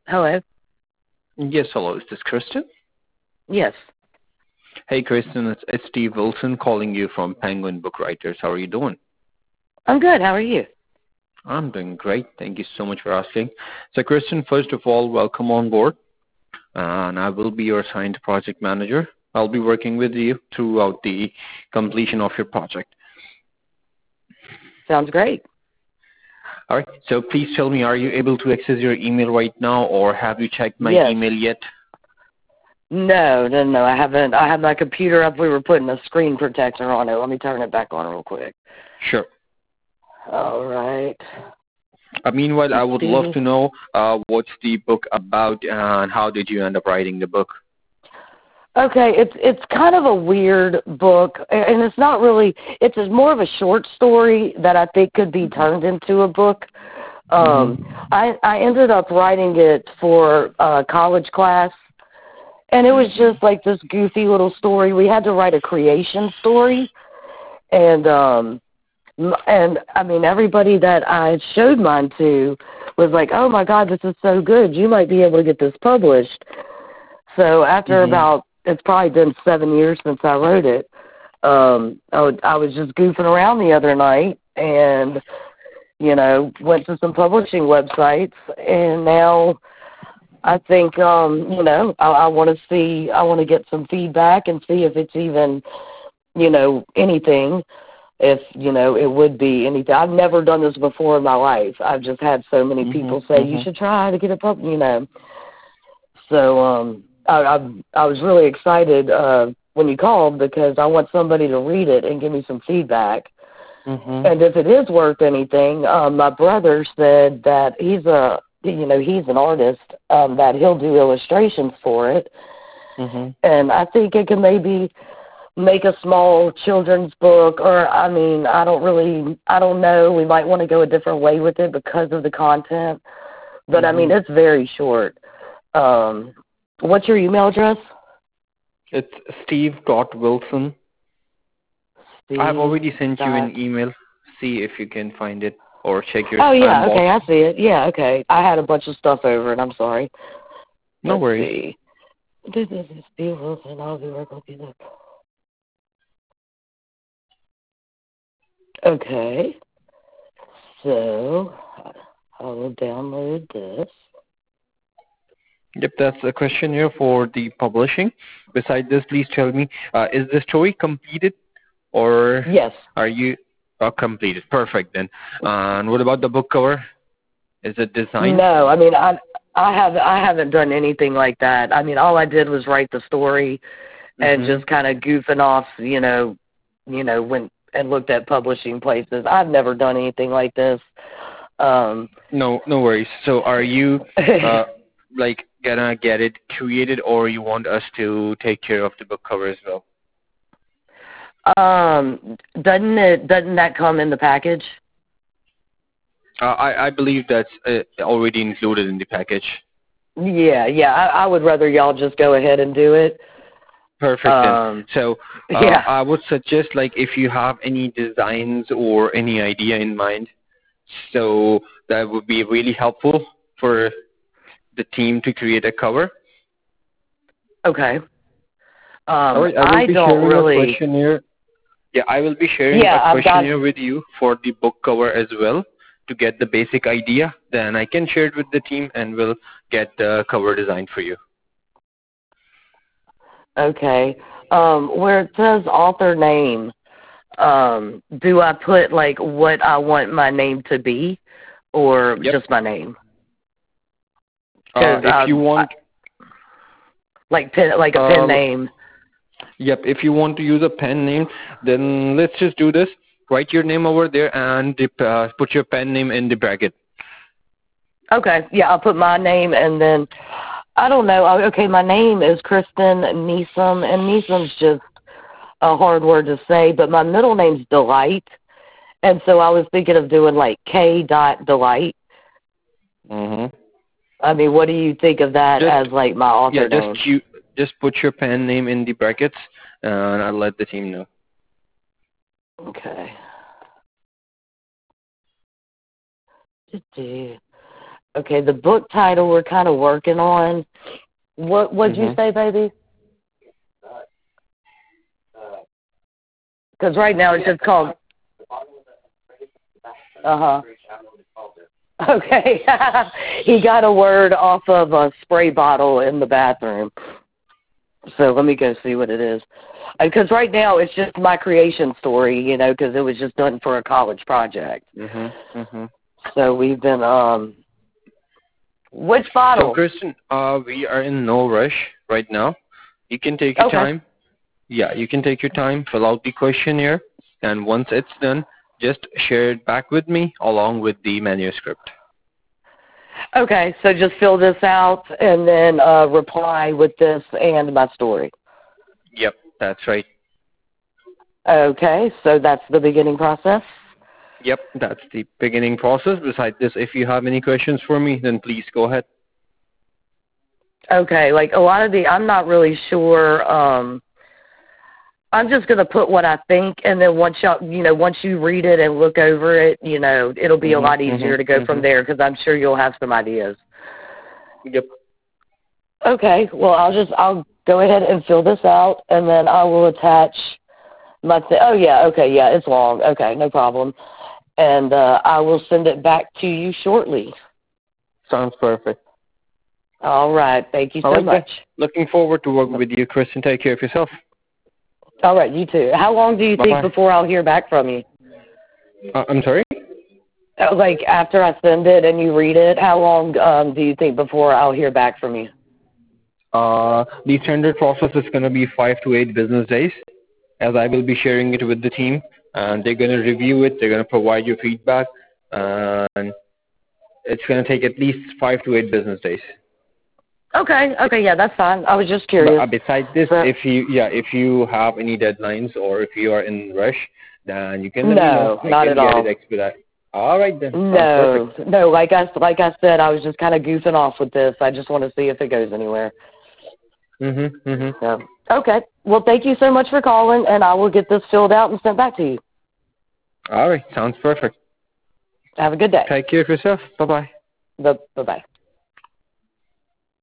Hello. Yes, hello. Is this Kristen? Yes. Hey, Kristen. It's Steve Wilson calling you from Penguin Book Writers. How are you doing? I'm good. How are you? I'm doing great. Thank you so much for asking. So, Kristen, first of all, welcome on board. And I will be your assigned project manager. I'll be working with you throughout the completion of your project. Sounds great. All right. So please tell me, are you able to access your email right now, or have you checked my Yes. email yet? No. I haven't. I have my computer up. We were putting a screen protector on it. Let me turn it back on real quick. Sure. All right. Meanwhile, I would love See. to know what's the book about and how did you end up writing the book? Okay, it's kind of a weird book, and it's not really. It's more of a short story that I think could be turned into a book. I ended up writing it for a college class, and it was just like this goofy little story. We had to write a creation story, and I mean everybody that I showed mine to was like, "Oh my God, this is so good! You might be able to get this published." So after about, it's probably been 7 years since I wrote it. I was just goofing around the other night and, went to some publishing websites, and now I think, I want to get some feedback and see if it's even, anything, if, it would be anything. I've never done this before in my life. I've just had so many people say, you should try to get a So, I was really excited when you called because I want somebody to read it and give me some feedback. And if it is worth anything, my brother said that he's an artist, that he'll do illustrations for it. And I think it can maybe make a small children's book, or I don't know. We might want to go a different way with it because of the content. But I mean, it's very short. What's your email address? It's steve.wilson. I've already sent you an email. See if you can find it or check your spam box. Okay, I see it. Yeah, okay. I had a bunch of stuff over it. I'm sorry. No worries. This is Steve Wilson. I'll be right with you. Okay. So I will download this. Yep, that's a questionnaire for the publishing. Besides this, please tell me, is the story completed or Yes. are you completed? Perfect then. And what about the book cover? Is it designed? No, I mean I haven't done anything like that. I mean all I did was write the story and just kind of goofing off, went and looked at publishing places. I've never done anything like this. No worries. So are you gonna get it created, or you want us to take care of the book cover as well? Doesn't that come in the package? I believe that's already included in the package. Yeah. I would rather y'all just go ahead and do it. Perfect. Then. So I would suggest, if you have any designs or any idea in mind, so that would be really helpful for the team to create a cover. Okay. I don't really. Questionnaire. Yeah, I will be sharing a questionnaire with you for the book cover as well to get the basic idea. Then I can share it with the team and we'll get the cover design for you. Okay. Where it says author name, do I put what I want my name to be, or just my name? If you want, a pen name. Yep. If you want to use a pen name, then let's just do this. Write your name over there and put your pen name in the bracket. Okay. Yeah, I'll put my name and then I don't know. Okay, my name is Kristen Neeson, and Neeson's just a hard word to say, but my middle name's Delight, and so I was thinking of doing K.Delight. I mean, what do you think of that as my author name? Yeah, just put your pen name in the brackets, and I'll let the team know. Okay. Okay, the book title we're kind of working on. What'd you say, baby? Because right now it's just called. Okay. He got a word off of a spray bottle in the bathroom. So let me go see what it is. Because right now it's just my creation story, you know, because it was just done for a college project. So we've been, which bottle? So, Kristen, we are in no rush right now. You can take your time. Yeah, you can take your time, fill out the questionnaire, and once it's done, just share it back with me along with the manuscript. Okay, so just fill this out and then reply with this and my story. Yep, that's right. Okay, so that's the beginning process? Yep, that's the beginning process. Besides this, if you have any questions for me, then please go ahead. Okay, like a lot of I'm not really sure. I'm just going to put what I think, and then once you read it and look over it, you know, it'll be a lot easier to go from there because I'm sure you'll have some ideas. Yep. Okay, well, I'll go ahead and fill this out, and then I will attach my oh, yeah, okay, yeah, it's long. Okay, no problem. And I will send it back to you shortly. Sounds perfect. All right, thank you so much. Looking forward to working with you, Kristen. Take care of yourself. All right, you too. How long do you think before I'll hear back from you? I'm sorry? Like after I send it and you read it, how long do you think before I'll hear back from you? The standard process is going to be 5 to 8 business days, as I will be sharing it with the team, and they're going to review it. They're going to provide you feedback, and it's going to take at least 5 to 8 business days. Okay, yeah, that's fine. I was just curious. But besides this, if you have any deadlines or if you are in rush, then you can let me know. Not at all. Get it expedited. All right then. No. Like I said, I was just kind of goofing off with this. I just want to see if it goes anywhere. So, okay. Well, thank you so much for calling, and I will get this filled out and sent back to you. All right. Sounds perfect. Have a good day. Take care of yourself. Bye-bye. Bye-bye.